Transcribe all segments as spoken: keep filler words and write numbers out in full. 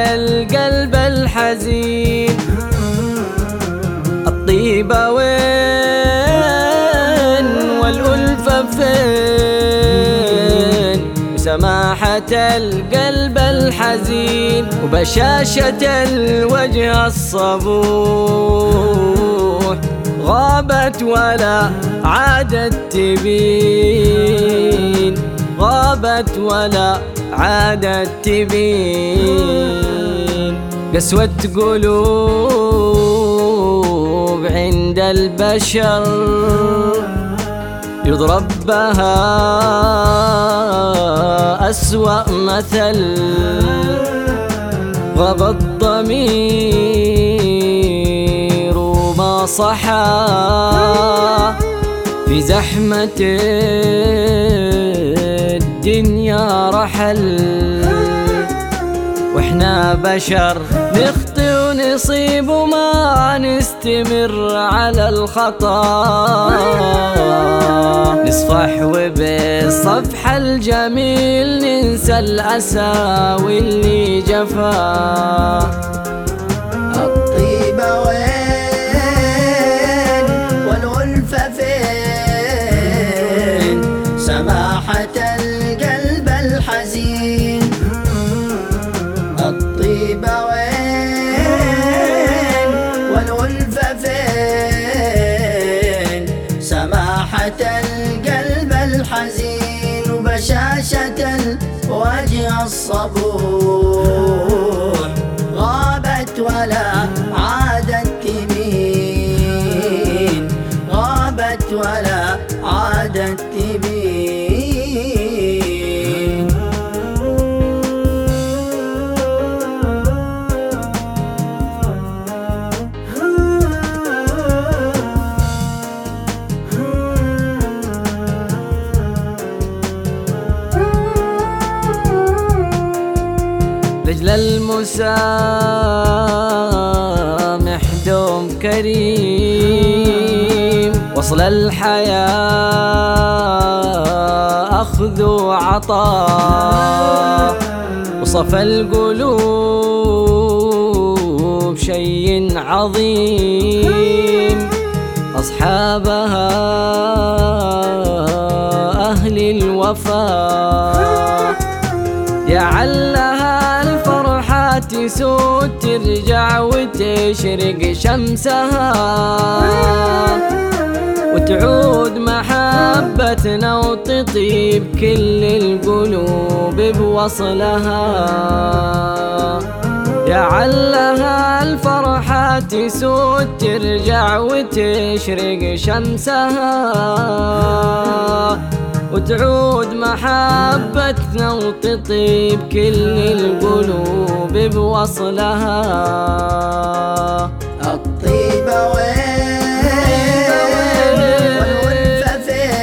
القلب الحزين. الطيبة وين والألفة فين، وسماحة القلب الحزين، وبشاشة الوجه الصبوح، غابت ولا عادت تبين، غابت ولا عادت تبين. قسوة قلوب عند البشر يضرب بها أسوأ مثل، غاب الضمير وما صحى في زحمة الدنيا رحل. واحنا بشر نخطئ ونصيب وما نستمر على الخطا، نصفح وبالصفح الجميل ننسى الأسى واللي جفا. الطيبة وين والألفة فين، سماحة القلب الحزين. الطيبة وين والألفة فين، سماحة القلب الحزين، وبشاشة الوجه الصبوح، غابت ولا عادت تبين، غابت ولا عادت تبين. لجل المسامح دوم كريم، وصل الحياة أخذ وعطاء، وصفى القلوب شيء عظيم. أصحابها أهل الوفاء، يعلها تسود ترجع وتشرق شمسها، وتعود محبتنا وتطيب كل القلوب بوصلها. يعلها الفرحة تسود ترجع وتشرق شمسها، وتعود محبتنا وتطيب كل القلوب بوصلها. الطيبة وين والألفة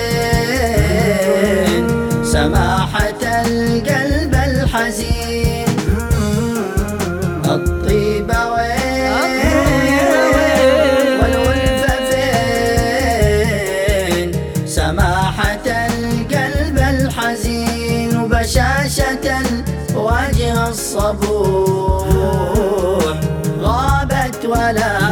فين، سماحة القلب الحزين. الطيبة وين والألفة فين، سماحة القلب الحزين، وبشاشة الوجه الصبوح، غابت ولا